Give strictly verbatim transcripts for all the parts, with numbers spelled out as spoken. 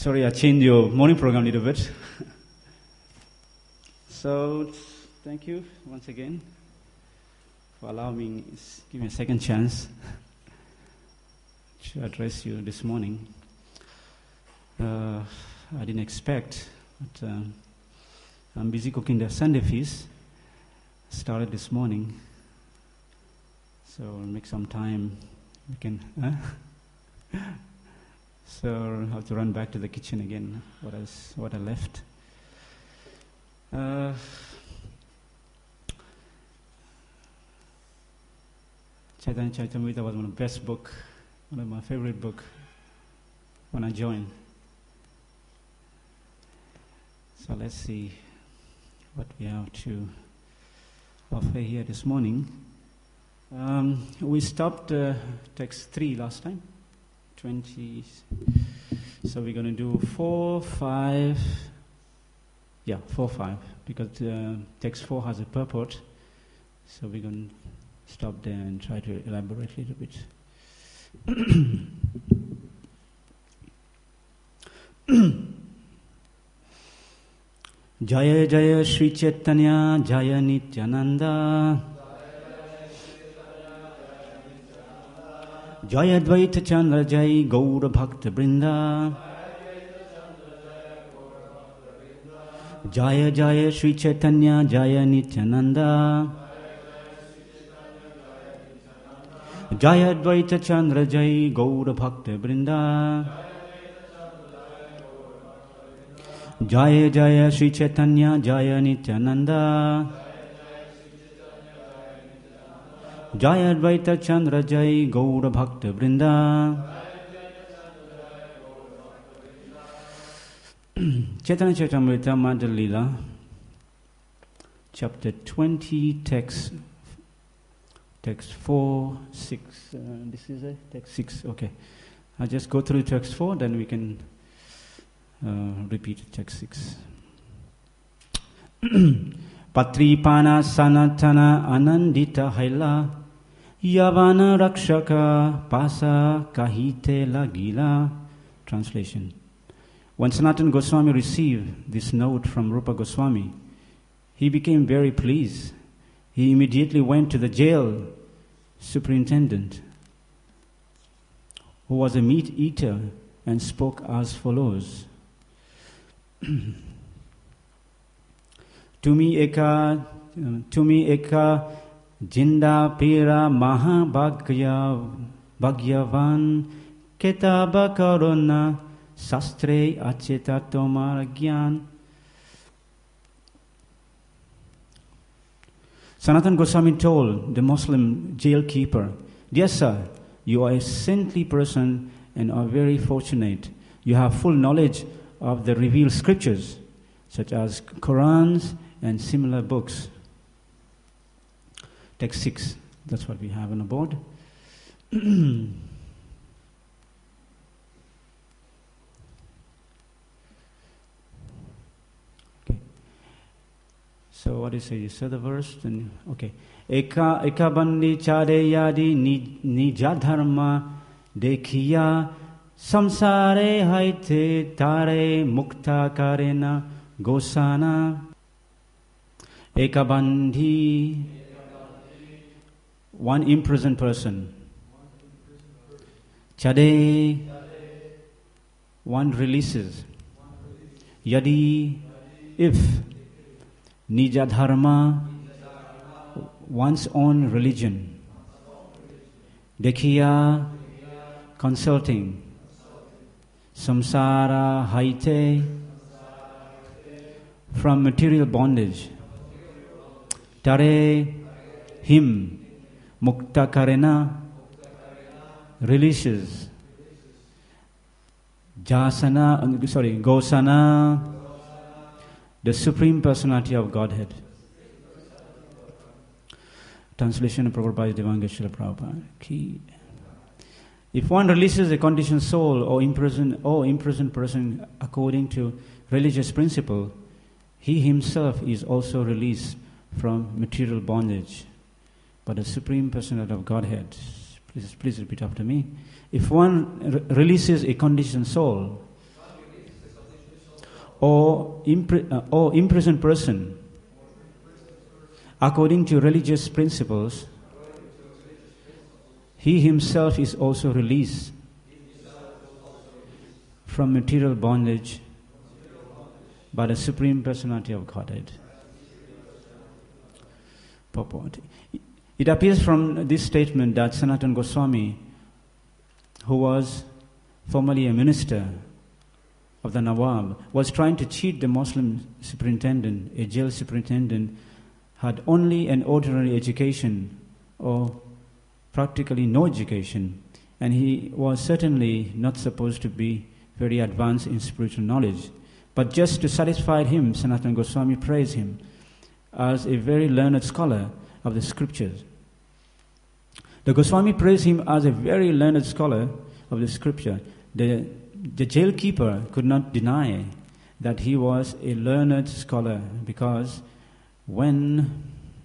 Sorry, I changed your morning program a little bit. So, thank you once again for allowing me, give me a second chance to address you this morning. Uh, I didn't expect, but uh, I'm busy cooking the Sunday feast. Started this morning, so I'll make some time. We can. Huh? So I have to run back to the kitchen again. What else? What I left. Uh, Chaitanya Charitamrita was one of the best book, one of my favorite book when I joined. So let's see what we have to offer here this morning. Um, we stopped uh, text three last time, twenty. So we're going to do four, five. Yeah, four, five, because uh, text four has a purport. So we're going to stop there and try to elaborate a little bit. Jaya Jaya Sri Chaitanya Jaya Nityananda Jaya Dvaita Chandra Jai Gaura Bhakta Brinda Jaya Jaya Sri Chaitanya Jaya Nityananda Jaya Dvaita Chandra Jai Gaura Bhakta Brinda Jaya Jaya Sri Chaitanya Jaya Nityananda Jaya Advaita Chandra Jai Gaura Bhakta Vrinda Chaitanya Charitamrita Madhya Lila, chapter twenty, text text four, six. Uh, this is it, text six. Okay, I'll just go through text four, then we can uh, repeat text six. Patripana Sanatana Anandita Haila Yavana Rakshaka Pasa Kahite Lagila. Translation. When Sanatana Goswami received this note from Rupa Goswami, he became very pleased. He immediately went to the jail superintendent, who was a meat eater, and spoke as follows. Tumi eka, tumi eka jinda pira maha bhagya bhagyavan ketaba karuna sastre acheta tomar gyan. Sanatana Goswami told the Muslim jailkeeper, "Dear sir, you are a saintly person and are very fortunate. You have full knowledge of the revealed scriptures, such as Qurans and similar books." Text six, that's what we have on the board. Okay. So what is it? You said the verse? Then, okay. Eka ekabandi chade yadi nija dharma dekhiya samsare haite tare mukta karena gosana. Ekabandhi, one imprisoned person. Chade, one releases. Yadi, if. Nija dharma, one's own religion. Dekhiya, consulting. Samsara haite, from material bondage. Tare, him. Mukta karena, releases. Jasana, sorry, Gosana, the Supreme Personality of Godhead. Translation provided by Devanga Srila Prabhupada. Key. If one releases a conditioned soul or imprisoned or imprisoned person according to religious principle, he himself is also released from material bondage. But the Supreme Personality of Godhead, please, please repeat after me. If one re- releases a conditioned soul or, impri- uh, or imprisoned person, according to religious principles, he himself is also released from material bondage by the Supreme Personality of Godhead. Purport. It appears from this statement that Sanatana Goswami, who was formerly a minister of the Nawab, was trying to cheat the Muslim superintendent. A jail superintendent had only an ordinary education or practically no education, and he was certainly not supposed to be very advanced in spiritual knowledge. But just to satisfy him, Sanatana Goswami praised him as a very learned scholar of the scriptures. The Goswami praised him as a very learned scholar of the scripture. The, the jailkeeper could not deny that he was a learned scholar, because when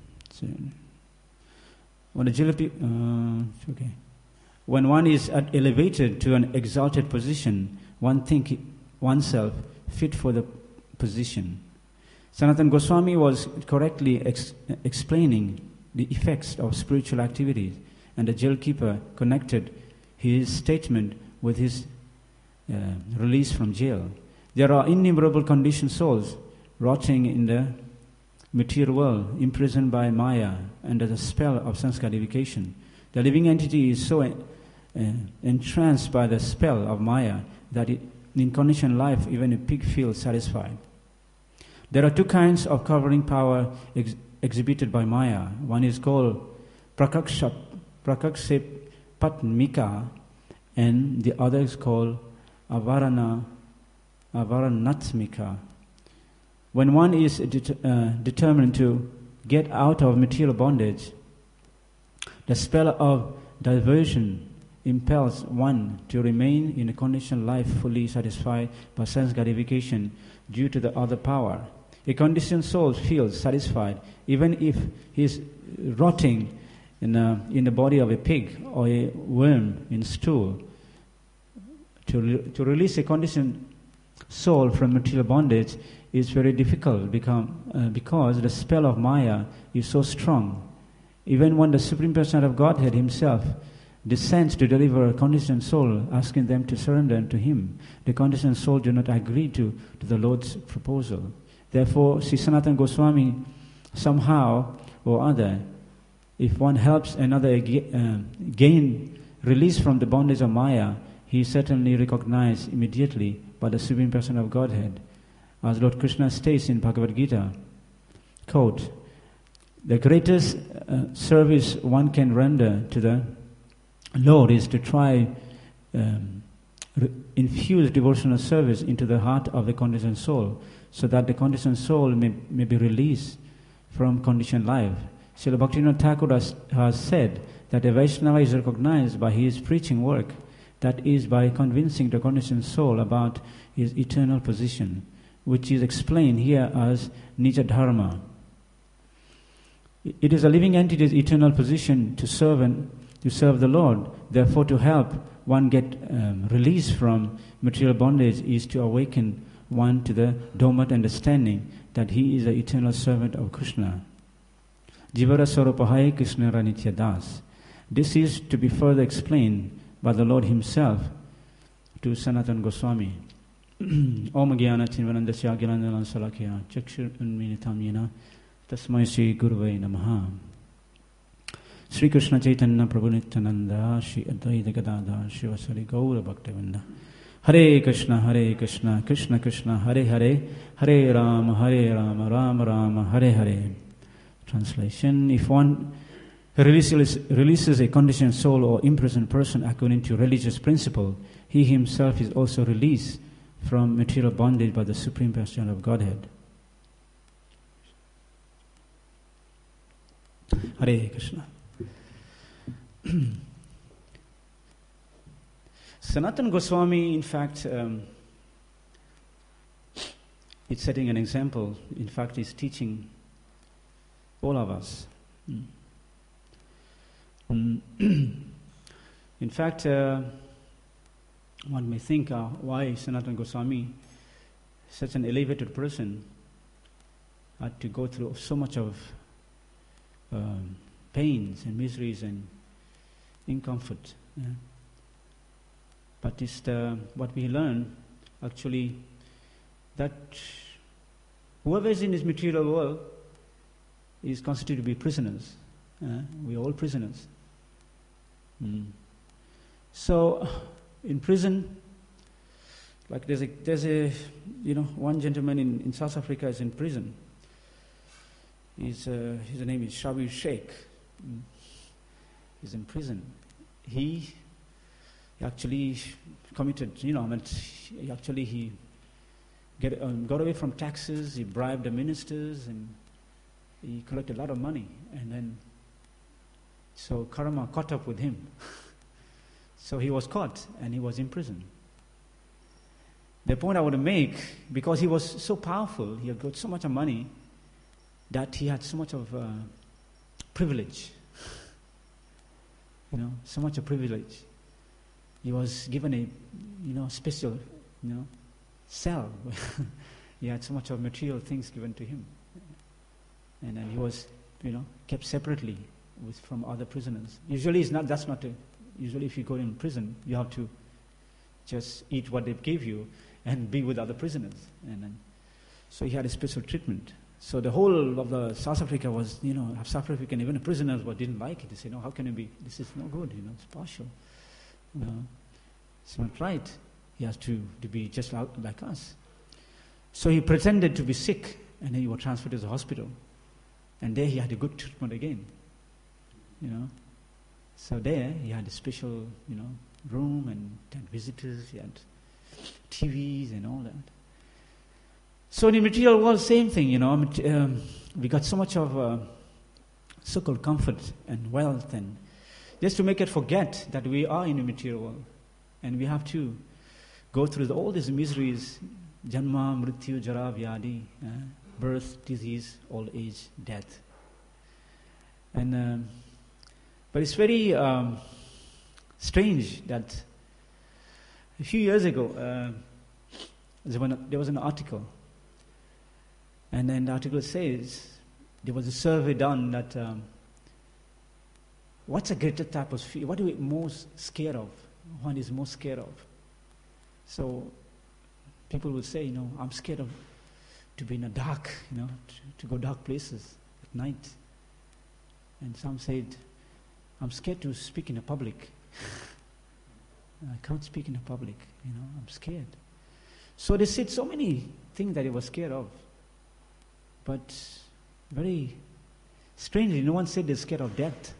when a jailkeeper, uh, okay, when one is elevated to an exalted position, one thinks oneself fit for the position. Sanatana Goswami was correctly ex- explaining the effects of spiritual activities, and the jailkeeper connected his statement with his uh, release from jail. There are innumerable conditioned souls rotting in the material world, imprisoned by Maya under the spell of sanskarification. The living entity is so uh, entranced by the spell of Maya that it, in conditioned life even a pig feels satisfied. There are two kinds of covering power ex- exhibited by Maya. One is called prakaksha, prakaksepatmika, and the other is called avarana, avaranatmika. When one is det- uh, determined to get out of material bondage, the spell of diversion impels one to remain in a conditioned life fully satisfied by sense gratification due to the other power. A conditioned soul feels satisfied even if he is rotting in, a, in the body of a pig or a worm in stool. To, re- to release a conditioned soul from material bondage is very difficult become, uh, because the spell of Maya is so strong. Even when the Supreme Personality of Godhead himself descends to deliver a conditioned soul, asking them to surrender to him, the conditioned soul do not agree to, to the Lord's proposal. Therefore, Sri Sanatana Goswami, somehow or other, if one helps another uh, gain release from the bondage of Maya, he is certainly recognized immediately by the Supreme Person of Godhead. As Lord Krishna states in Bhagavad Gita, quote, the greatest uh, service one can render to the Lord is to try um, re- infuse devotional service into the heart of the conditioned soul, so that the conditioned soul may, may be released from conditioned life. Srila Bhaktivinoda Thakur has, has said that a Vaishnava is recognized by his preaching work, that is, by convincing the conditioned soul about his eternal position, which is explained here as Nija Dharma. It is a living entity's eternal position to serve and to serve the Lord. Therefore, to help one get um, released from material bondage is to awaken one to the dormant understanding that he is the eternal servant of Krishna. Jivara Sarupahaya Krishna Ranitya Das. This is to be further explained by the Lord himself to Sanatana Goswami. Om Gyana Chinvanandasya Gyanandalan Salakya Chakshur Unminitam Yena Tasmai Sri Guruvai Namaha. Sri Krishna Chaitanya Prabhu Nityananda Sri Advaita Gadadhar Shivasari Gaura Bhaktivinoda. Hare Krishna, Hare Krishna, Krishna Krishna, Hare Hare, Hare Rama, Hare Rama, Rama Rama, Hare Hare. Translation: if one releases, releases a conditioned soul or imprisoned person according to religious principle, he himself is also released from material bondage by the Supreme Personality of Godhead. Hare Krishna. Sanatana Goswami, in fact, um, is setting an example. In fact, he's teaching all of us. Mm. In fact, uh, one may think, uh, why Sanatana Goswami such an elevated person had to go through so much of um, pains and miseries and discomfort. Yeah. But it's the, what we learn, actually, that whoever is in this material world is constituted to be prisoners. Uh, we're all prisoners. Mm. So, in prison, like there's a, there's a, you know, one gentleman in, in South Africa is in prison. He's, uh, his name is Shabir Sheikh. Mm. He's in prison. He actually committed, you know, I mean, he actually he get, um, got away from taxes, he bribed the ministers, and he collected a lot of money. And then, so karma caught up with him. So he was caught, and he was in prison. The point I want to make, because he was so powerful, he had got so much of money, that he had so much of uh, privilege. You know, so much of privilege. He was given a, you know, special, you know, cell. He had so much of material things given to him. And then he was, you know, kept separately with, from other prisoners. Usually it's not, that's not a, usually if you go in prison, you have to just eat what they gave you and be with other prisoners. And then, so he had a special treatment. So the whole of the South Africa was, you know, South African, even the prisoners were, didn't like it. They said, no, how can it be? This is no good, you know, it's partial. You know, it's not right. He has to, to be just like us. So he pretended to be sick, and then he was transferred to the hospital. And there he had a good treatment again. You know. So there he had a special, you know, room, and had visitors, he had T Vs and all that. So in the material world, same thing, you know. Um, we got so much of uh, so-called comfort and wealth, and just to make it forget that we are in the material world. And we have to go through the, all these miseries, janma, mrityu, jara, vyadi, uh, birth, disease, old age, death. And um, but it's very um, strange that a few years ago, uh, there, was there was an article, and then the article says there was a survey done that um, what's a greater type of fear? What are we most scared of? One is most scared of. So people will say, you know, I'm scared of to be in a dark, you know, to, to go dark places at night. And some said, I'm scared to speak in a public. I can't speak in a public, you know, I'm scared. So they said so many things that they were scared of. But very strangely, no one said they're scared of death.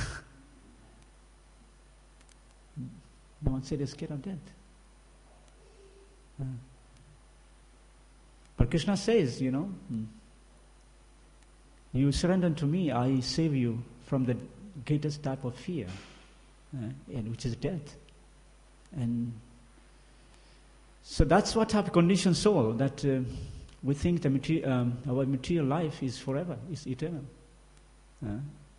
No one said they're scared of death. Uh, but Krishna says, you know, you surrender to me, I save you from the greatest type of fear, uh, and which is death. And so that's what type of conditioned soul, that uh, we think the material, um, our material life is forever, is eternal. Uh,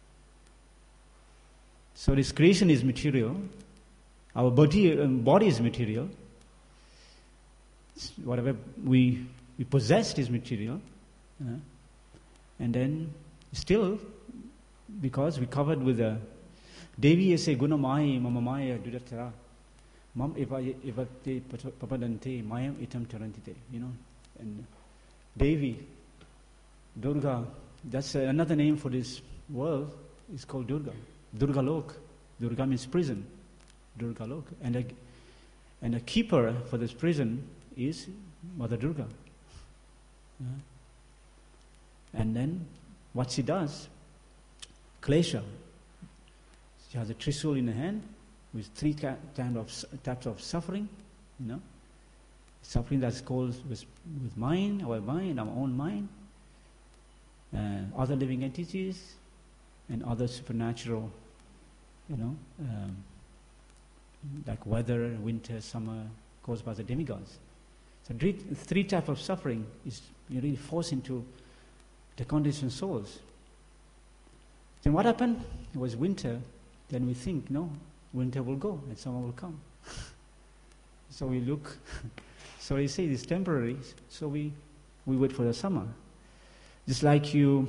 so this creation is material. Our body, um, body is material. Whatever we we possessed is material, uh, and then still, because we covered with a Devi ese guna maya mama maya dudatara mam eva evate papadante mayam itam tarantite. You know, and Devi, Durga. That's uh, another name for this world. Is called Durga. Durga Lok. Durga means prison. Durga Lok, and a and a keeper for this prison is Mother Durga. Uh, and then what she does, Klesha. She has a trisul in her hand with three kind of types of suffering, you know. Suffering that's caused with, with mind, our mind, our own mind, uh, other living entities, and other supernatural, you know, um, like weather, winter, summer, caused by the demigods. So three, three types of suffering is you really forced into the conditioned souls. Then what happened? It was winter. Then we think, no, winter will go and summer will come. So we look So he says it's temporary, so we, we wait for the summer. Just like you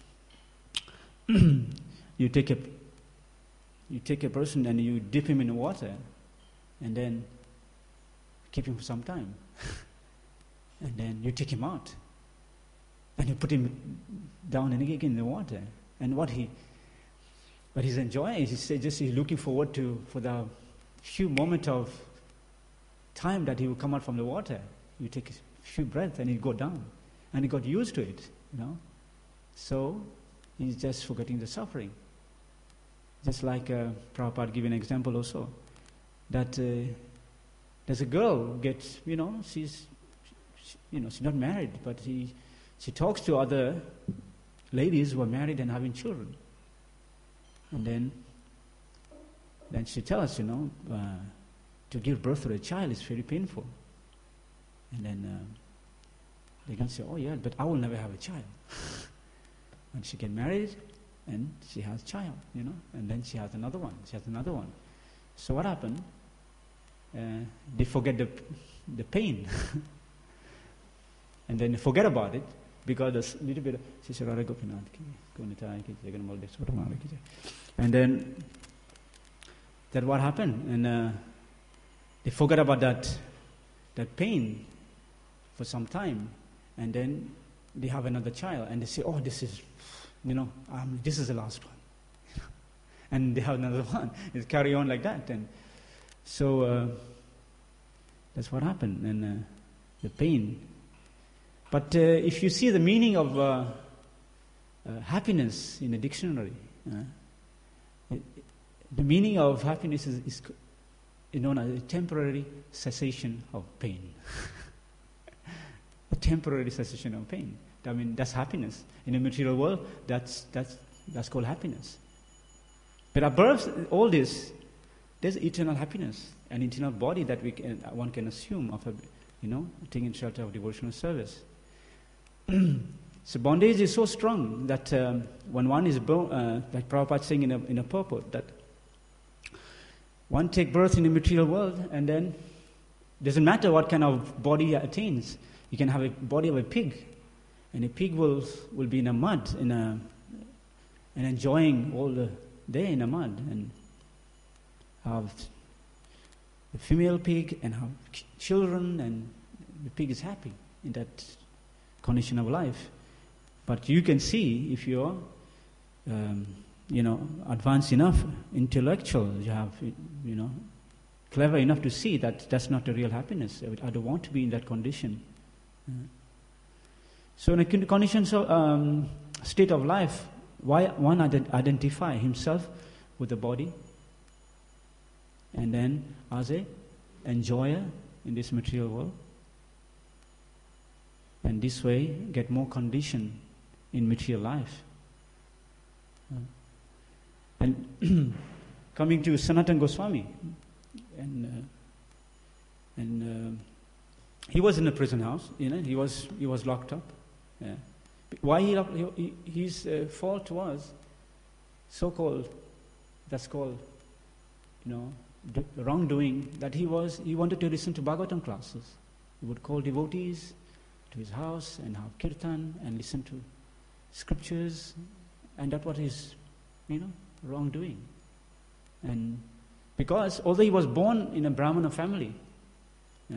you take a you take a person and you dip him in water and then keep him for some time. And then you take him out. And you put him down and again in the water. And what he what he's enjoying is he's just he's looking forward to for the few moments of time that he will come out from the water. You take a few breaths and he'll go down. And he got used to it, you know. So he's just forgetting the suffering. Just like uh, Prabhupada gave an example also. That uh, there's a girl gets, you know, she's, she, you know, she's not married, but he, she talks to other ladies who are married and having children. And then, then she tells us, you know, uh, to give birth to a child is very painful. And then uh, they can say, oh yeah, but I will never have a child. And she get married, and she has a child, you know, and then she has another one, she has another one. So what happened? Uh, they forget the the pain. And then they forget about it, because there's a little bit of, and then that what happened, and uh, they forget about that that pain for some time, and then they have another child, and they say, oh, this is, you know, um, this is the last one. And they have another one. It carry on like that. And so uh, that's what happened, and uh, the pain. But uh, if you see the meaning of uh, uh, happiness in a dictionary, uh, it, the meaning of happiness is, is known as a temporary cessation of pain. A temporary cessation of pain. I mean, that's happiness. In the material world, that's that's that's called happiness. But above all this, there's eternal happiness, an eternal body that we can, one can assume of, a, you know, taking shelter of devotional service. So bondage is so strong that um, when one is born, uh, like Prabhupada saying in a in a purport, that one take birth in the material world, and then doesn't matter what kind of body attains. You can have a body of a pig, and a pig will will be in a mud, in a and enjoying all the day in the mud, and have a female pig and have children, and the pig is happy in that condition of life. But you can see, if you're um, you know advanced enough, intellectual, you have, you know clever enough to see that that's not the real happiness. I don't want to be in that condition. Uh, so in a condition, so um, state of life, why one ident- identify himself with the body, and then as a enjoyer in this material world, and this way get more condition in material life. Uh, and coming to Sanatana Goswami, and uh, and uh, he was in a prison house, you know, he was he was locked up. Yeah. Why he, locked, he his uh, fault was so-called, that's called, you know, d- wrongdoing, that he was he wanted to listen to Bhagavatam classes. He would call devotees to his house and have kirtan and listen to scriptures, and that was his, you know, wrongdoing. And because although he was born in a Brahmana family, yeah,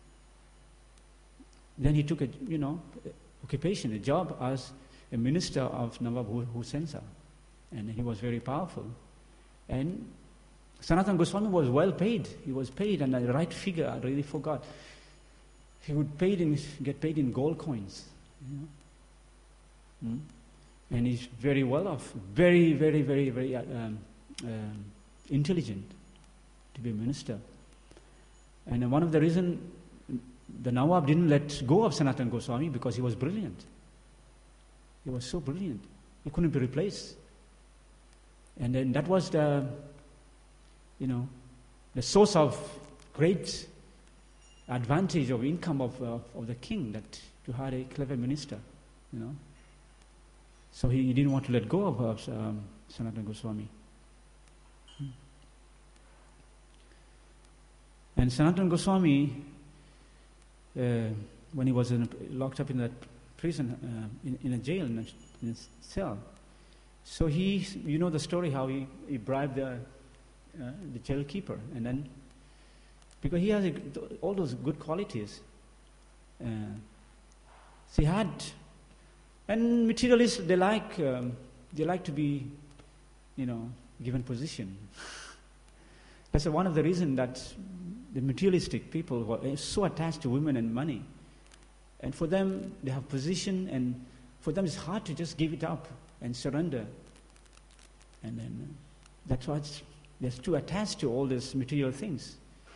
then he took a, you know, occupation, a job as a minister of Nawab Husain, and he was very powerful. And Sanatana Goswami was well paid. He was paid, and the right figure, I really forgot. He would paid in, get paid in gold coins. You know? mm? And he's very well off, very, very, very, very um, um, intelligent to be a minister. And one of the reasons the Nawab didn't let go of Sanatana Goswami, because he was brilliant. He was so brilliant. He couldn't be replaced. And then that was the, you know, the source of great advantage of income of uh, of the king, that you had a clever minister, you know. So he, he didn't want to let go of uh, um, Sanatana Goswami. Hmm. And Sanatana Goswami uh, when he was in a, locked up in that prison, uh, in, in a jail, in a, in a cell. So he, you know the story how he, he bribed the, uh, the jail keeper, and then, because he has a, all those good qualities. Uh, so he had, and materialists, they like, um, they like to be, you know, given position. That's one of the reasons that the materialistic people were so attached to women and money. And for them, they have position, and for them it's hard to just give it up and surrender. And then uh, that's why it's, they're too attached to all these material things,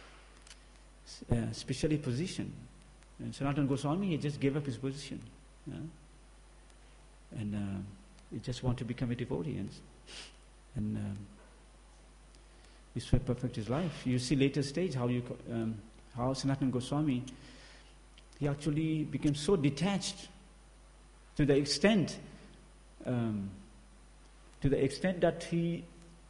uh, especially position. And Sanatana Goswami, he just gave up his position. Yeah? And uh, he just wanted to become a devotee. And, and um, this way perfect his life. You see later stage how you um, how Sanatana Goswami, he actually became so detached to the extent um, to the extent that he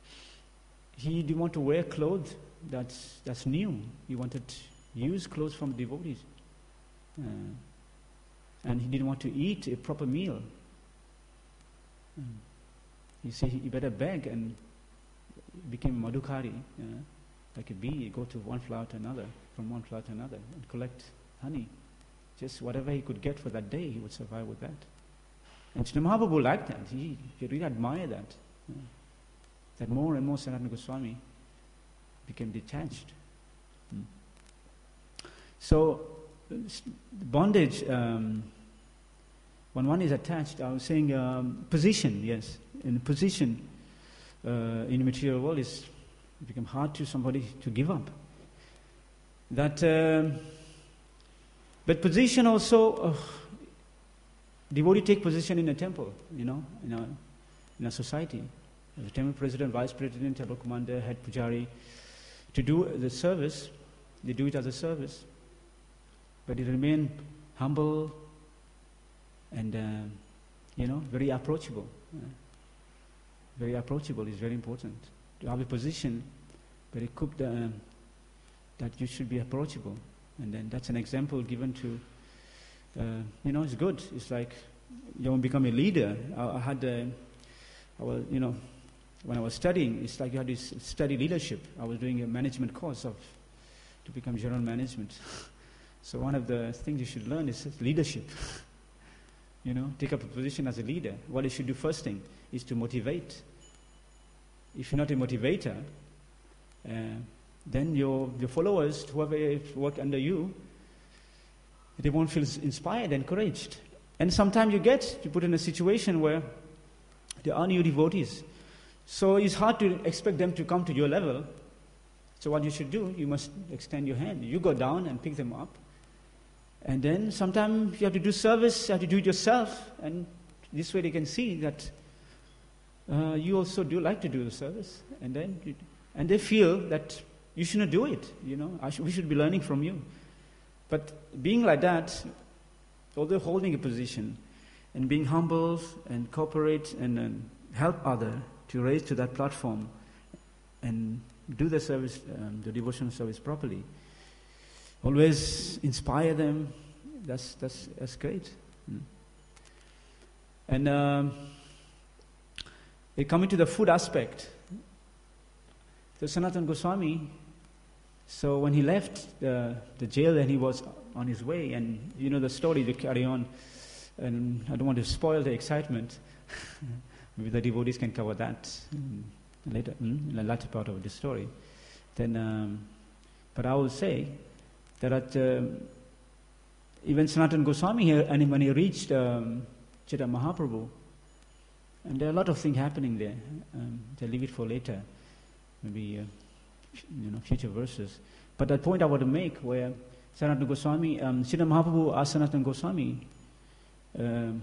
he didn't want to wear clothes that's that's new. He wanted to use clothes from devotees, uh, and he didn't want to eat a proper meal. Um, he said he better beg, and became madhukari, uh, like a bee. Go to one flower to another, from one flower to another, and collect honey. Just whatever he could get for that day, he would survive with that. And Chaitanya Mahaprabhu liked that. He, he really admired that. Uh, that more and more Sanatana Goswami became detached. Hmm. So, bondage, um, when one is attached, I was saying um, position, yes. In position, Uh, in the material world, is it become hard to somebody to give up. That, um, but position also, uh, devotee take position in a temple, you know, in a, in a society. The temple president, vice president, temple commander, head pujari, to do the service, they do it as a service, but they remain humble and, uh, you know, very approachable. Uh, Very approachable is very important. To have a position, very cooked, uh, that you should be approachable. And then that's an example given to, uh, you know, it's good. It's like you want to become a leader. I, I had, a, I was, you know, when I was studying, it's like you had to study leadership. I was doing a management course of to become general management. So one of the things you should learn is leadership. You know, take up a position as a leader. What you should do first thing is to motivate. If you're not a motivator, uh, then your your followers, whoever work under you, they won't feel inspired, encouraged. And sometimes you get you put in a situation where there are new devotees. So it's hard to expect them to come to your level. So what you should do, you must extend your hand. You go down and pick them up. And then sometimes you have to do service, you have to do it yourself, and this way they can see that uh, you also do like to do the service, and then you, and they feel that you shouldn't do it. You know, I sh- we should be learning from you. But being like that, although holding a position, and being humble and cooperate and, and help other to raise to that platform, and do the service, um, the devotional service properly. Always inspire them. That's that's that's great. Mm. And um, coming to the food aspect, so Sanatana Goswami. So when he left the the jail, and he was on his way, and you know the story to carry on. And I don't want to spoil the excitement. Maybe the devotees can cover that later mm, in the latter part of the story. Then, um, but I will say. That uh, even Sanatana Goswami here, and when he reached um, Chaitanya Mahaprabhu, and there are a lot of things happening there. Um, I'll leave it for later, maybe uh, you know future verses. But that point I want to make, where Sanatana Goswami, um, Chaitanya Mahaprabhu asked Sanatana Goswami. Um,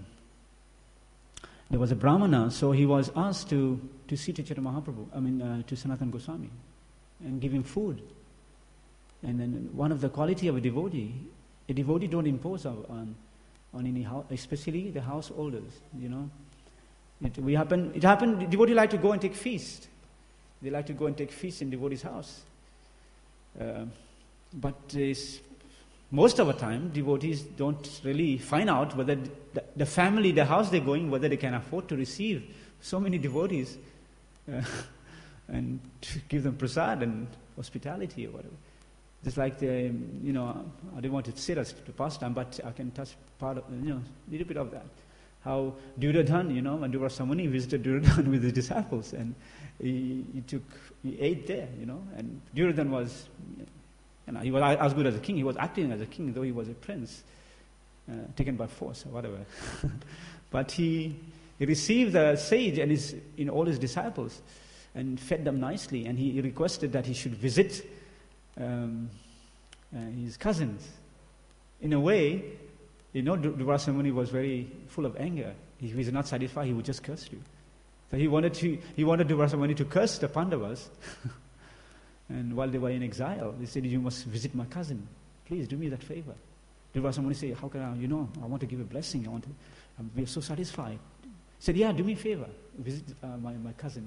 there was a brahmana, so he was asked to to see to Chaitanya Mahaprabhu. I mean uh, to Sanatana Goswami, and give him food. And then one of the quality of a devotee, a devotee don't impose on on any house, especially the householders. You know, it we happen. It happened. Devotee like to go and take feast. They like to go and take feast in devotee's house. Uh, but it's, most of the time, devotees don't really find out whether the, the family, the house they're going, whether they can afford to receive so many devotees uh, and to give them prasad and hospitality or whatever. Just like the, you know, I didn't want to say that to pastime, but I can touch part of, you know, a little bit of that. How Duryodhana, you know, when Durvasa Muni visited Duryodhana with his disciples, and he, he took, he ate there, you know, and Duryodhana was, you know, he was as good as a king. He was acting as a king, though he was a prince, uh, taken by force or whatever. But he, he received the sage and his, you know, all his disciples, and fed them nicely, and he, he requested that he should visit um, uh, his cousins. In a way, you know, Durvasa Muni was very full of anger. If he was not satisfied, he would just curse you. So he wanted to, he wanted Durvasa Muni to curse the Pandavas. And while they were in exile, they said, "You must visit my cousin. Please do me that favor." Durvasa Muni said, "How can I, you know, I want to give a blessing. I want to, um, we are so satisfied." He said, "Yeah, do me a favor. Visit uh, my, my cousin."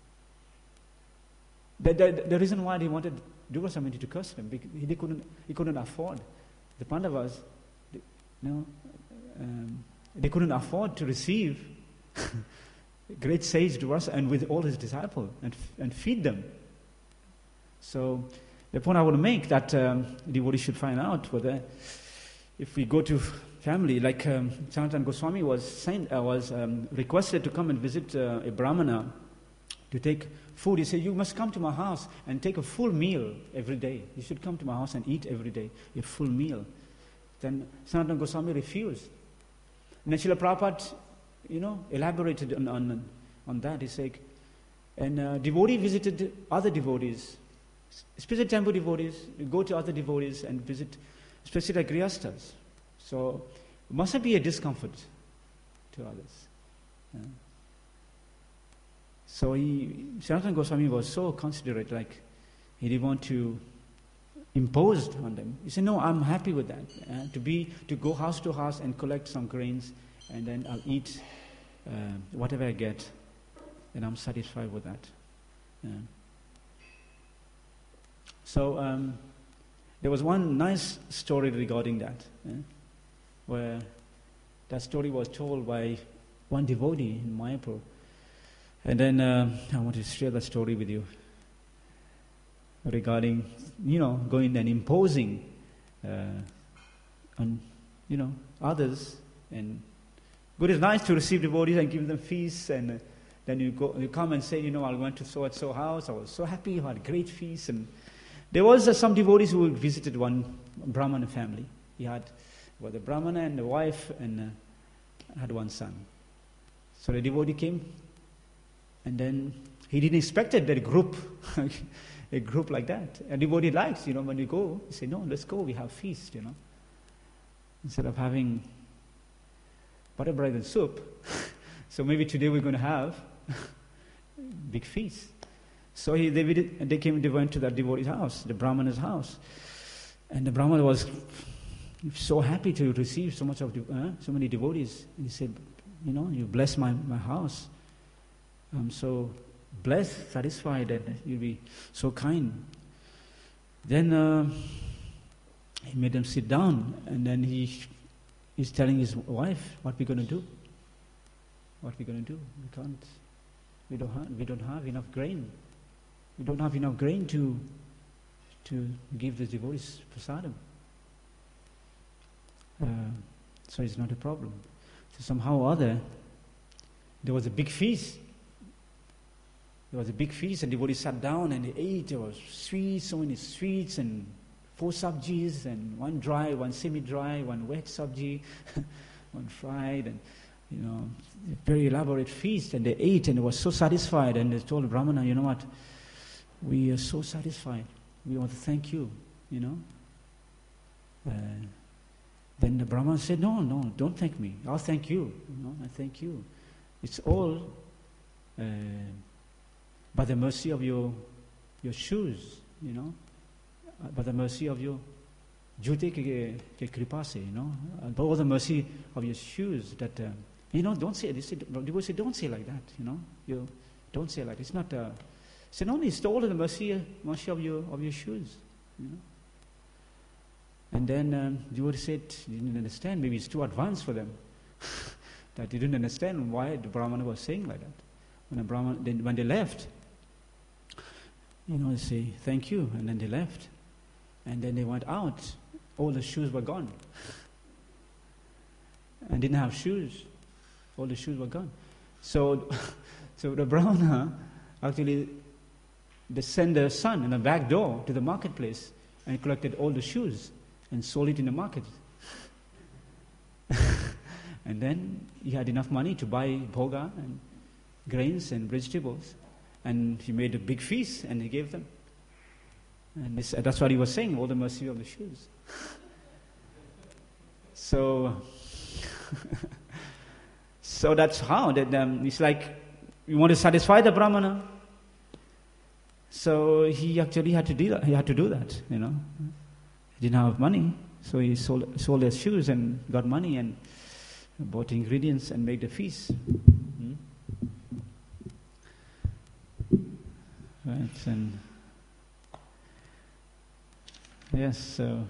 The, the, the reason why they wanted Durvasa Muni to curse them, because he, they couldn't, he couldn't afford. The Pandavas, they, you know, um, they couldn't afford to receive great sage Durvasa and with all his disciples and, and feed them. So the point I want to make that um, devotees should find out whether if we go to family, like um, Sanatana Goswami was sent, uh, was um, requested to come and visit uh, a Brahmana to take food. He said, "You must come to my house and take a full meal every day. You should come to my house and eat every day, a full meal." Then Sanatana Goswami refused. And then Srila Prabhupada, you know, elaborated on, on, on that. He said, and uh, devotee visited other devotees, especially temple devotees, go to other devotees and visit, especially like grihasthas. So it must be a discomfort to others. Yeah. So he, Sanatana Goswami was so considerate, like he didn't want to impose on them. He said, "No, I'm happy with that. Uh, to be to go house to house and collect some grains, and then I'll eat uh, whatever I get, and I'm satisfied with that." Yeah. So um, there was one nice story regarding that, yeah, where that story was told by one devotee in Mayapur. And then uh, I want to share that story with you regarding, you know, going and imposing uh, on, you know, others. And good, it's nice to receive devotees and give them feasts, and uh, then you go, you come and say, you know, I went to so and so house. I was so happy. I had a great feast. And there was uh, some devotees who visited one Brahmana family. He had, well, the Brahmana and the wife, and uh, had one son. So the devotee came. And then he didn't expect it that a group, a group like that. And devotee likes, you know, when you go, you say, "No, let's go, we have feast," you know. Instead of having butter bread and soup, so maybe today we're going to have big feast. So he, they, they came, they went to that devotee's house, the Brahmana's house. And the Brahmana was so happy to receive so much of, uh, so many devotees. And he said, "You know, you bless my, my house. I'm so blessed, satisfied, and you'll be so kind." Then uh, he made them sit down, and then he he's telling his wife, "What we're going to do? What we're going to do? We can't. We don't have. We don't have enough grain. We don't have enough grain to to give the devotees prasadam. Uh, so it's not a problem." So somehow or other, there was a big feast. There was a big feast, and devotees sat down and they ate. There was sweets, so many sweets, and four sabjis, and one dry, one semi-dry, one wet sabji, one fried, and, you know, a very elaborate feast. And they ate, and they were so satisfied. And they told Brahmana, "You know what? We are so satisfied. We want to thank you, you know." Uh, then the Brahmana said, "No, no, don't thank me. I'll thank you. You know, I thank you. It's all uh, by the mercy of your your shoes, you know, uh, by the mercy of your jute ke ke kripa se, you know, uh, by all the mercy of your shoes that, uh, you know, don't say, they say, people say, don't say like that, you know, you don't say like that. It's not, uh, say, no, it's all in the mercy, mercy of your, of your shoes, you know." And then um, devotee said he didn't understand, maybe it's too advanced for them. That he didn't understand why the Brahmana was saying like that. When the Brahmana, then when they left, you know, they say, thank you, and then they left. And then they went out, all the shoes were gone. And didn't have shoes. All the shoes were gone. So, so the Brahmana actually, they sent their son in a back door to the marketplace and collected all the shoes and sold it in the market. And then he had enough money to buy bhoga and grains and vegetables. And he made a big feast and he gave them. And this, that's what he was saying, all the mercy of the shoes. So, so that's how, that um, it's like, you want to satisfy the Brahmana. So he actually had to do that, he had to do that, you know. He didn't have money, so he sold, sold his shoes and got money and bought ingredients and made the feast. Hmm? Right, and yes, so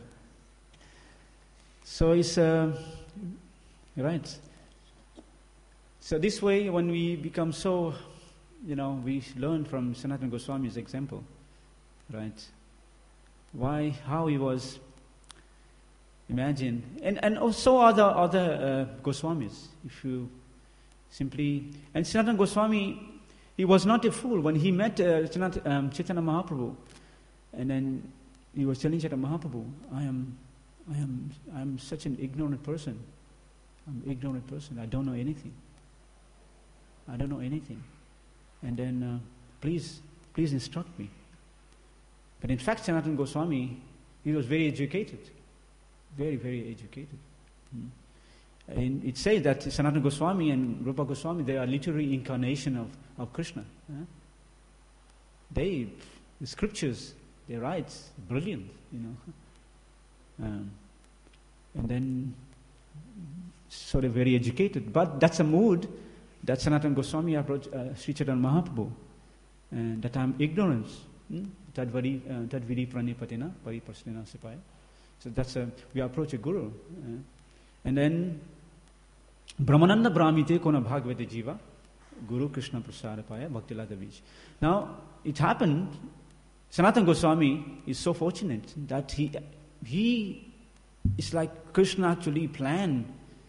so it's uh, right. So this way, when we become so, you know, we learn from Sanatana Goswami's example, right? Why, how he was. Imagine, and and also other other uh, Goswamis. If you simply and Sanatana Goswami, he was not a fool when he met uh, Chaitanya, um, Chaitanya Mahaprabhu, and then he was telling Chaitanya Mahaprabhu, "I am, I am, I am such an ignorant person. I'm an ignorant person. I don't know anything. I don't know anything. And then, uh, please, please instruct me." But in fact, Sanatana Goswami, he was very educated. Very, very educated. Hmm. And it says that Sanatana Goswami and Rupa Goswami, they are literary incarnation of, of Krishna. Huh? They, the scriptures, they write, brilliant, you know. Um, and then, sort of very educated. But that's a mood that Sanatana Goswami approached uh, Sri Chaitanya Mahaprabhu. And that I'm ignorant. Tadvari tadvidi pranipatina pariprasnena sipaya. So that's a, we approach a guru. Uh, and then, Brahmananda Brahmite Kona Bhagavate Jiva, Guru Krishna Prasadapaya Bhaktilata Vij. Now, it happened, Sanatana Goswami is so fortunate that he, he, it's like Krishna actually planned,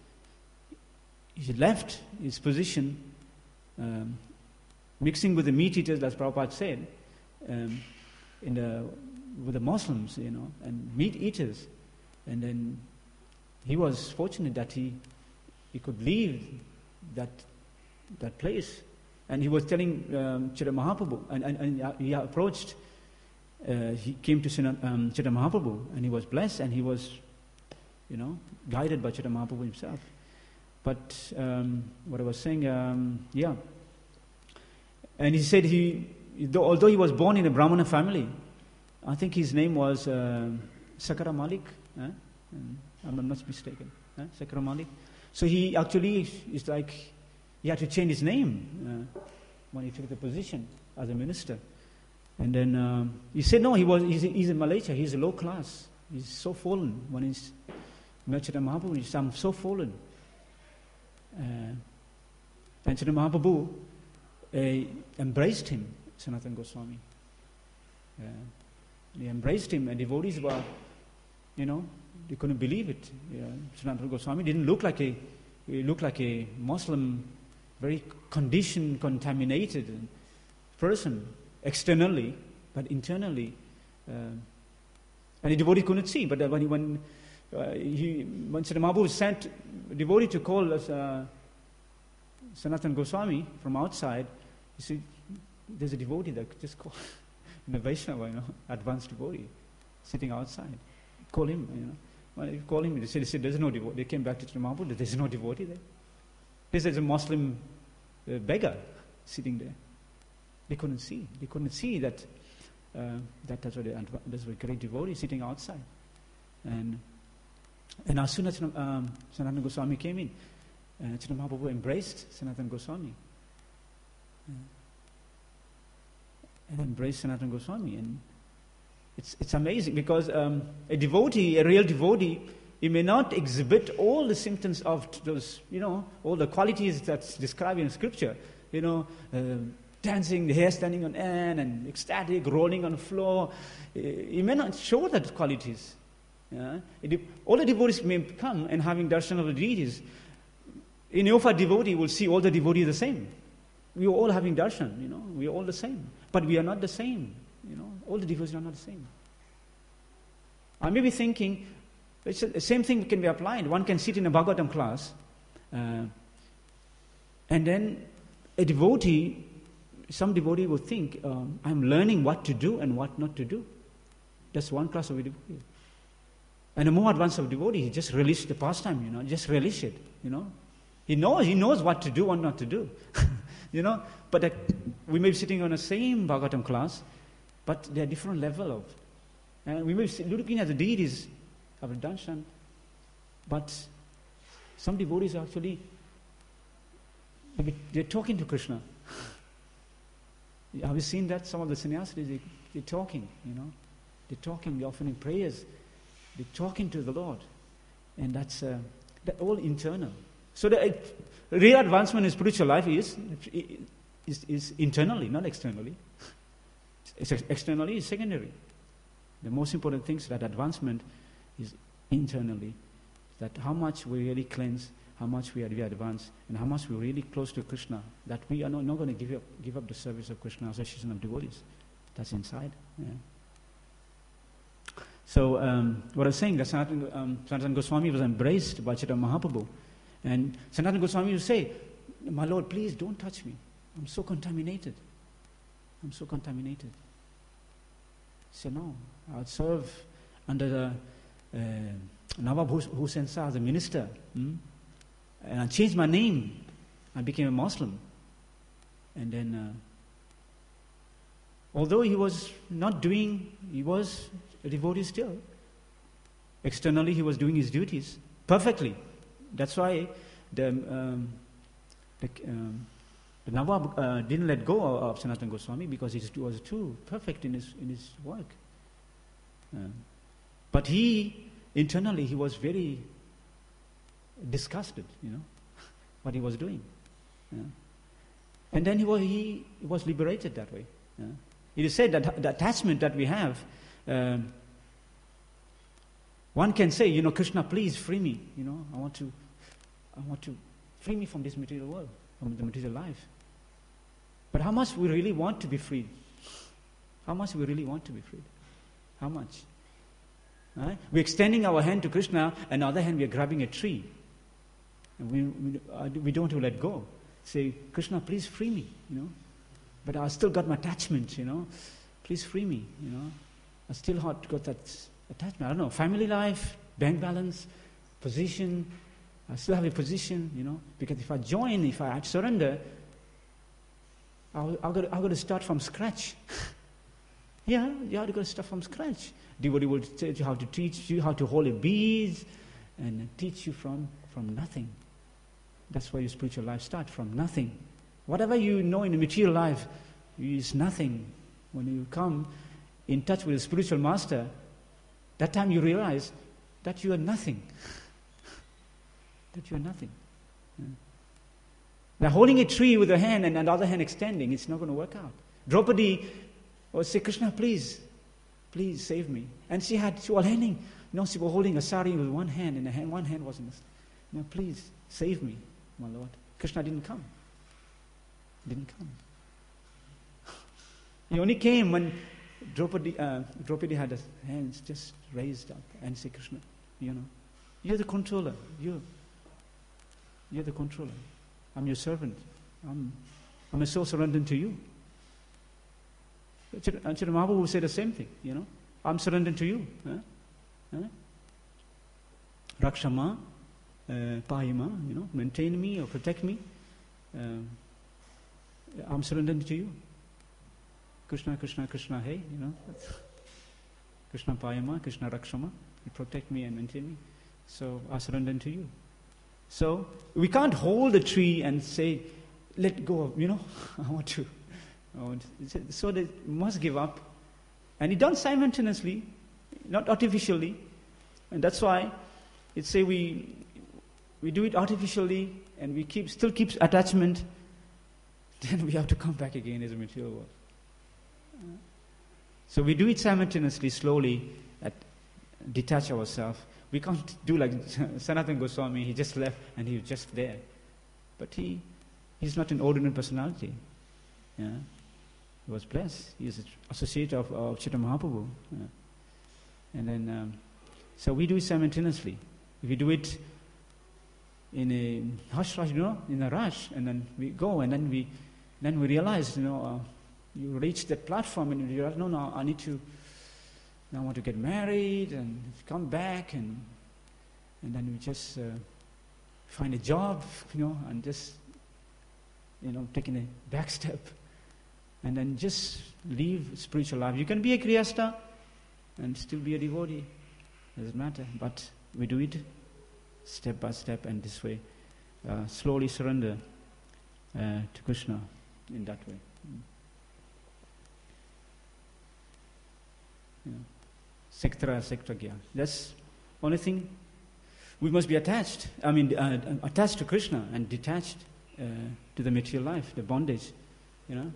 he left his position, um, mixing with the meat eaters, as Prabhupada said, um, in the with the Muslims, you know, and meat eaters. And then he was fortunate that he he could leave that that place. And he was telling um, Chaitanya Mahaprabhu, and, and, and he approached, uh, he came to um, Chaitanya Mahaprabhu, and he was blessed, and he was, you know, guided by Chaitanya Mahaprabhu himself. But um, what I was saying, um, yeah. And he said he, though, although he was born in a Brahmana family, I think his name was uh, Sakara Malik. Eh? I'm not mistaken. Eh? Sakara Malik. So he actually is like, he had to change his name uh, when he took the position as a minister. And then um, he said, no, he was. He's, he's in Malaysia. He's a low class. He's so fallen. When he's met Chaitanya Mahaprabhu, he said, I'm so fallen. Uh, and Chaitanya Mahaprabhu uh, embraced him, Sanatana Goswami. Uh, He embraced him, and devotees were, you know, they couldn't believe it. Yeah. Sanatana Goswami didn't look like a, he looked like a Muslim, very conditioned, contaminated person externally, but internally, uh, and the devotee couldn't see. But when he, when uh, he, when Chaitanya Mahaprabhu sent a devotee to call us, uh, Sanatana Goswami from outside, he said, "There's a devotee that just call." In a Vaishnava, you know, advanced devotee, sitting outside. Call him, you know. When you call him, they said, they said, there's no devotee. They came back to Chaitanya Mahaprabhu, there's no devotee there. This is a Muslim uh, beggar sitting there. They couldn't see. They couldn't see that uh, that that's a, that's a great devotee sitting outside. And and as soon as um, Sanatana Goswami came in, uh, Chaitanya Mahaprabhu embraced Sanatana Goswami. Uh, and embraced Sanatana Goswami. And it's, it's amazing because um, a devotee, a real devotee, he may not exhibit all the symptoms of those, you know, all the qualities that's described in Scripture. You know, uh, dancing, the hair standing on end, and ecstatic, rolling on the floor. He may not show that qualities. Yeah? It, all the devotees may come and having darshan of the deities. A neophyte devotee will see all the devotees the same. We are all having darshan, you know, we are all the same. But we are not the same, you know, all the devotees are not the same. I may be thinking, it's a, the same thing can be applied. One can sit in a Bhagavatam class, uh, and then a devotee, some devotee will think, um, I'm learning what to do and what not to do. That's one class of a devotee. And a more advanced of devotee, he just relish the pastime, you know, just relish it, you know. He knows, he knows what to do, what not to do, you know. But uh, we may be sitting on the same Bhagavatam class, but they're different level of. And we may be looking at the deities of darshan, but some devotees actually, they're talking to Krishna. Have you seen that? Some of the sannyasis, they, they're talking, you know. They're talking, they're offering prayers. They're talking to the Lord. And that's uh, that all internal. So the uh, real advancement in spiritual life is, is, is internally, not externally. It's externally is secondary. The most important thing is that advancement is internally. That how much we really cleanse, how much we are we advance, and how much we're really close to Krishna, that we are not, not going to give up give up the service of Krishna, association of devotees. That's inside. Yeah. So um, what I was saying, that Sanatana, um, Sanatana Goswami was embraced by Chaitanya Mahaprabhu. And Sanatana Goswami would say, my Lord, please don't touch me. I'm so contaminated. I'm so contaminated. He said, no, I'll serve under the uh, Nawab Hussain Shah as a minister. Hmm? And I changed my name. I became a Muslim. And then, uh, although he was not doing, he was a devotee still. Externally, he was doing his duties perfectly. That's why the, um, the, um, the Nawab uh, didn't let go of Sanatana Goswami because he was too perfect in his in his work. Uh, but he, internally, he was very disgusted, you know, what he was doing. Yeah. And then he was, he was liberated that way. Yeah. It is said that the attachment that we have, um, one can say, you know, Krishna, please free me. You know, I want to, I want to free me from this material world, from the material life. But how much we really want to be freed? How much we really want to be freed? How much? Right? We're extending our hand to Krishna, and on the other hand, we're grabbing a tree. And we, we, uh, we don't want to let go. Say, Krishna, please free me, you know. But I still got my attachment, you know. Please free me, you know. I still got that attachment. I don't know, family life, bank balance, position. I still have a position, you know. Because if I join, if I surrender, I'll, I'll, got, I'll got to start from scratch. Yeah, you have to go start from scratch. Devotee will teach you how to teach you how to hold a bead and teach you from, from nothing. That's why your spiritual life starts from nothing. Whatever you know in the material life is nothing. When you come in touch with a spiritual master, that time you realize that you are nothing. That you are nothing. Yeah. Now holding a tree with a hand and another hand extending, it's not going to work out. Draupadi would say, Krishna, please, please save me. And she had, she was handing, you know, she was holding a sari with one hand, and the hand, one hand was in this. Now please, save me, my Lord. Krishna didn't come. Didn't come. He only came when Draupadi, uh, Draupadi had his hands just raised up and said, Krishna, you know, you're the controller. You, you're the controller. I'm your servant. I'm, I'm a soul surrendered to you. Chaitanya Mahaprabhu will say the same thing, you know. I'm surrendered to you. Huh? Huh? Rakshama, uh, Pahima, you know, maintain me or protect me. Um, I'm surrendered to you. Krishna, Krishna, Krishna, hey, you know. Krishna Payama, Krishna Rakshama, you protect me and maintain me. So I surrender to you. So we can't hold the tree and say, let go of, you know, I want to. I want to. So they must give up And it's done simultaneously, not artificially. And that's why it's say we we do it artificially and we keep still keep attachment, then we have to come back again as a material world. So we do it simultaneously, slowly, at, detach ourselves. We can't do like Sanatana Goswami, he just left and he was just there. But he he's not an ordinary personality. Yeah. He was blessed. He is an associate of, of Chaitanya Mahaprabhu. Yeah. And then, um, so we do it simultaneously. If we do it in a hush rush, you know, in a rush, and then we go, and then we, then we realize, you know, uh, you reach that platform, and you realize, no, no, I need to, now I want to get married, and come back, and and then we just uh, find a job, you know, and just, you know, taking a back step. And then just live spiritual life. You can be a Kriyasta and still be a devotee. Doesn't matter. But we do it step by step and this way. Uh, slowly surrender uh, to Krishna in that way. Yeah. Sektra, sektragya. That's only thing. We must be attached. I mean, uh, attached to Krishna and detached uh, to the material life, the bondage. You know.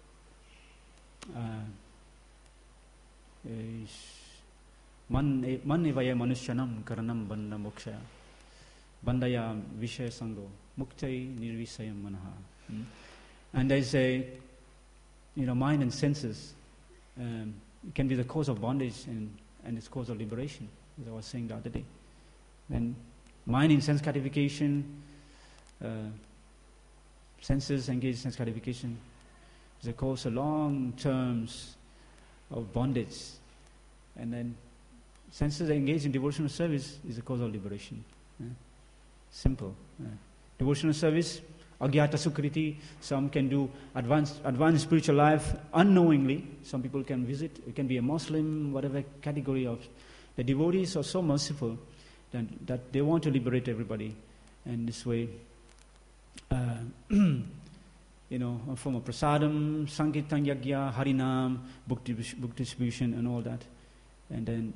Man evaya manushyanam karanam bandha mokshaya bandaya vishaya sango muktai nirvisayam manaha. And there's a, you know, mind and senses um, can be the cause of bondage and, and it's cause of liberation, as I was saying the other day. Then mind in sense gratification, uh, senses engaged in sense gratification, is a cause of long terms of bondage. And then senses engaged in devotional service is a cause of liberation. Yeah. Simple. Yeah. Devotional service, agyata sukriti, some can do advanced advanced spiritual life unknowingly. Some people can visit, it can be a Muslim, whatever category of. The devotees are so merciful that, that they want to liberate everybody. And this way, uh, you know, a form of prasadam, sankirtan yagya, harinam, book, book distribution and all that. And then,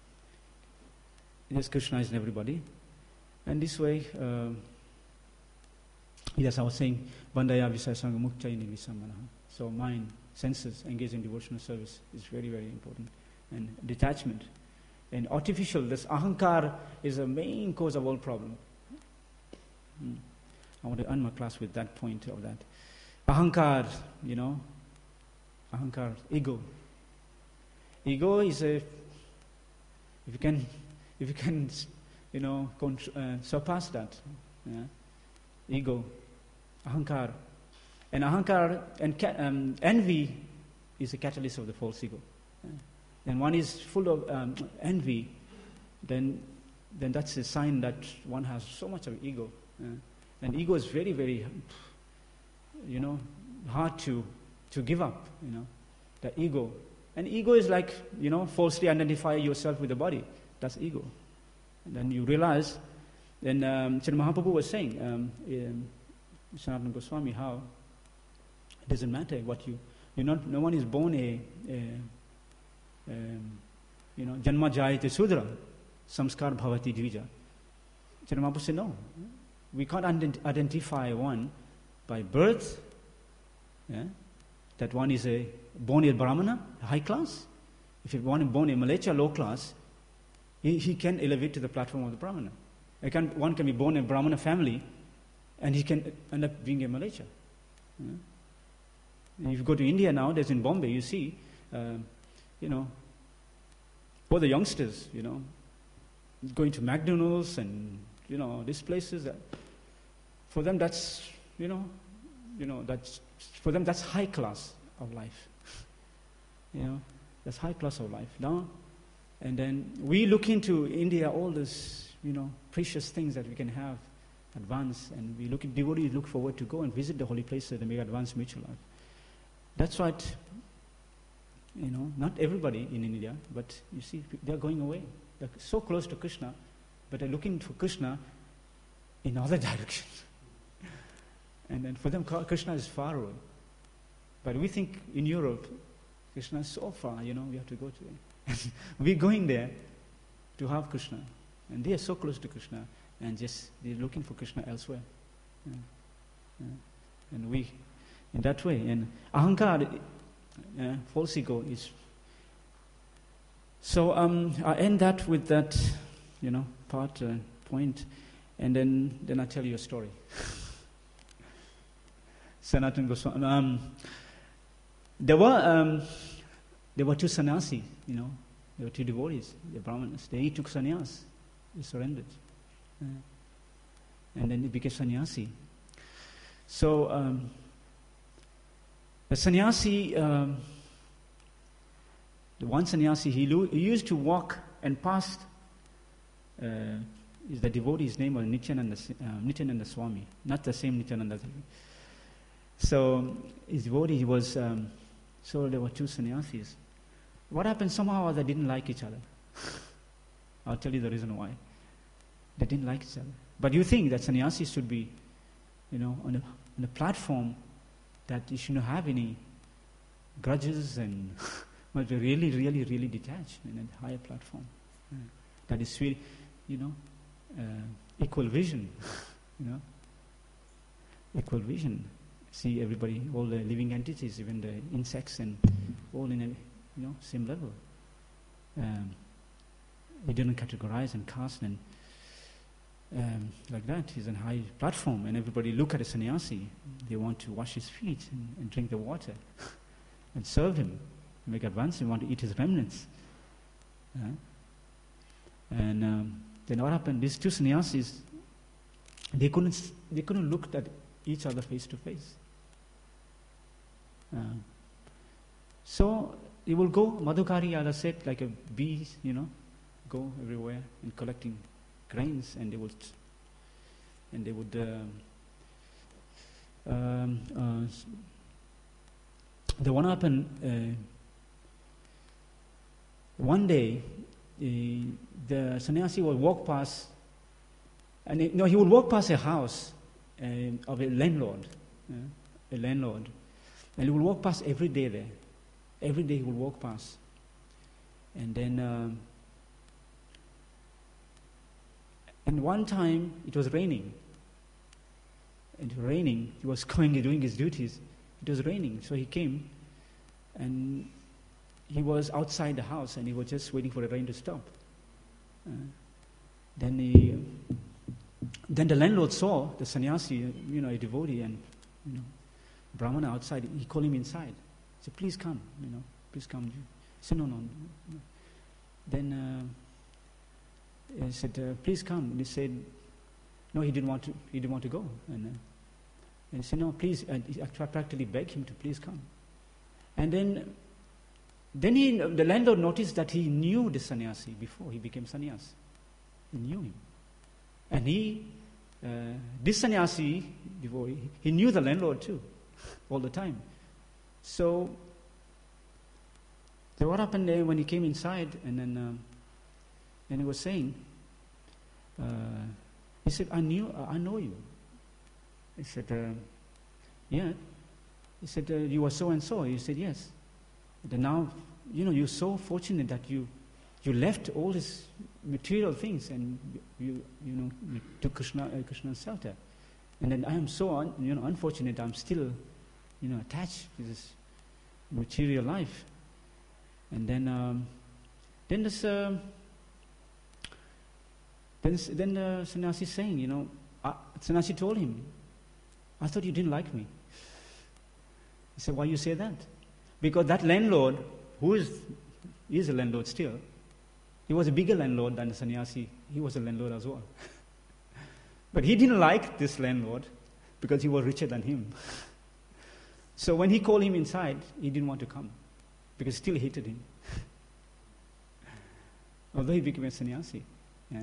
yes, Krishna is in everybody. And this way, uh, yes, I was saying, bandaya visaya sangha mukchayini visamanaha. So mind, senses, engaged in devotional service is very, very important. And detachment. And artificial, this ahankar is a main cause of all problem. Hmm. I want to end my class with that point of that. Ahankar, you know, ahankar, ego. Ego is a, if you can, if you can, you know, contr- uh, surpass that, yeah? Ego, ahankar, and ahankar and ca- um, envy is a catalyst of the false ego. Yeah? And one is full of um, envy, then, then that's a sign that one has so much of ego. Yeah? And ego is very, very, you know, hard to to give up, you know, the ego. And ego is like, you know, falsely identify yourself with the body. That's ego. And then you realize, then um, Chaitanya Mahaprabhu was saying, um, in Sanatana Goswami, how it doesn't matter what you, you know, no one is born a, a um, you know, janma jayate sudra, samskar bhavati dvija. Chaitanya Mahaprabhu said, no, we can't ident- identify one by birth, yeah, that one is a born a Brahmana, high class. If you one is born a Malacha, low class, he, he can elevate to the platform of the Brahmana. I can, one can be born in a Brahmana family, and he can end up being a Malacha. Yeah. If you go to India now, there's in Bombay, you see, uh, you know, for the youngsters, you know, going to McDonald's and, you know, these places, that, for them that's, you know, you know, that's, for them that's high class of life. You know, that's high class of life. Now, and then we look into India, all this, you know, precious things that we can have, advance, and we look at devotees look forward to go and visit the holy places and make advanced mutual life. That's what, you know, not everybody in India, but you see, they're going away. They're so close to Krishna, but they're looking for Krishna in other directions. And then for them, Krishna is far away. But we think in Europe, Krishna is so far, you know, we have to go to him. We're going there to have Krishna. And they are so close to Krishna, and just they're looking for Krishna elsewhere. Yeah. Yeah. And we, in that way, and ahankar, uh, false ego is. So um, I end that with that, you know, part, uh, point, and then, then I tell you a story. Sanatana Goswami. Um, there were um, there were two sannyasis, you know, there were two devotees, the Brahmanas. They took sannyas, they surrendered, uh, and then they became sannyasi. So um, the sannyasi, um, the one sannyasi, he, lo- he used to walk and pass. Uh, is the devotee's name was Nityananda, uh, Nityananda Swami, not the same Nityananda. So his devotee was. Um, so there were two sannyasis. What happened? Somehow they didn't like each other. I'll tell you the reason why. They didn't like each other. But you think that sannyasis should be, you know, on a, on a platform that you shouldn't have any grudges and must be really, really, really detached in a higher platform. Yeah. That is really, you know, uh, equal vision, you know, equal vision. See everybody, all the living entities, even the insects, and all in a, you know, same level. Um, he didn't categorize and cast and um, like that. He's on a high platform, and everybody look at a sannyasi. They want to wash his feet and, and drink the water and serve him, make advance. They want to eat his remnants. Uh, and um, then what happened? These two sannyasis, they couldn't they couldn't look at each other face to face. Uh, so he will go, Madhukari Yada said, like a bee, you know, go everywhere and collecting grains, and they would, and they would, uh, um, uh, the one happened, uh, one day, uh, the sannyasi would walk past, and it, no, he would walk past a house uh, of a landlord, uh, a landlord, and he would walk past every day there. Every day he would walk past. And then, um, and one time it was raining. It was raining. He was going and doing his duties. It was raining. So he came, and he was outside the house, and he was just waiting for the rain to stop. Uh, then he, then the landlord saw the sannyasi, you know, a devotee, and, you know, Brahmana outside. He called him inside. He said, please come, you know, please come. He said, no, no, no. Then uh, he said, uh, please come. And he said, no, he didn't want to, he didn't want to go. And, uh, and he said, no, please, and he practically begged him to please come. And then, then he, the landlord noticed that he knew the sannyasi before he became sannyas. He knew him. And he, uh, this sannyasi, devotee, he knew the landlord too, all the time. So, so what happened there when he came inside, and then, um, then he was saying, uh, he said, I knew, uh, I know you. He said, uh, yeah. He said, uh, you are so and so. He said, yes. And now, you know, you're so fortunate that you, you left all these material things, and you, you know, you took Krishna, uh, Krishna's shelter. And then I am so, un, you know, unfortunate. I'm still, you know, attached to this material life. And then, um, then this, uh, then, then uh, sannyasi saying, you know, uh, sannyasi told him, I thought you didn't like me. He said, why you say that? Because that landlord, who is, is a landlord still, he was a bigger landlord than the sannyasi. He was a landlord as well. But he didn't like this landlord because he was richer than him. So when he called him inside, he didn't want to come because he still hated him. Although he became a sannyasi. Yeah.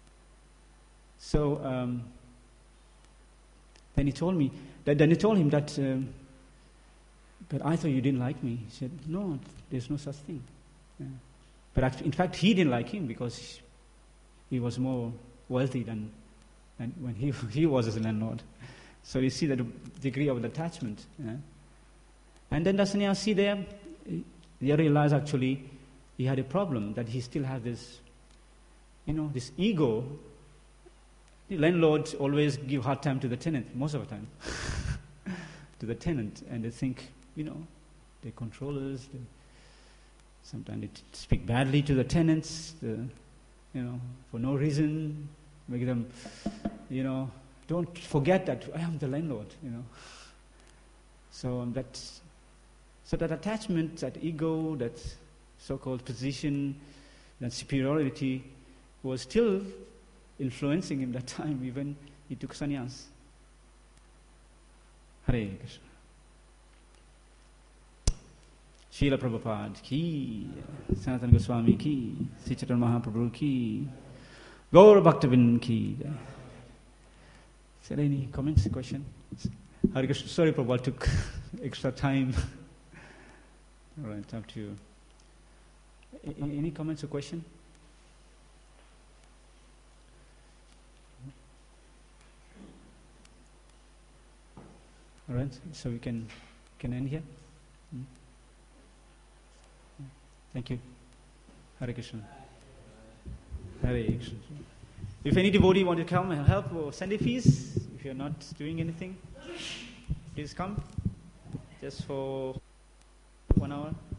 So um, then he told me, that, then he told him that, um, but I thought you didn't like me. He said, no, there's no such thing. Yeah. But actually, in fact, he didn't like him because he was more wealthy than, than when he, he was as a landlord. So you see the degree of attachment. Yeah. And then the sannyasi there, They realized actually he had a problem, that he still had this, you know, this ego. The landlords always give hard time to the tenant, most of the time, to the tenant, and they think, you know, they're controllers. They, sometimes they t- speak badly to the tenants, the, you know, for no reason, make them, you know, don't forget that I am the landlord, you know. So um, that, so that attachment, that ego, that so-called position, that superiority was still influencing him that time, even he took sannyas. Hare Krishna. Srila Prabhupada ki, Sanatana Goswami ki, Sri Chaitanya Mahaprabhu ki, Gaur Bhaktivinoda ki. Is there any comments, question? Hare Krishna. Sorry, Prabhupada took extra time. All right, up to you. A- any comments or question? All right, so we can can end here. Hmm? Thank you. Hare Krishna. Hare Krishna. If any devotee want to come and help or send a fees, if you're not doing anything, please come. Just for one hour.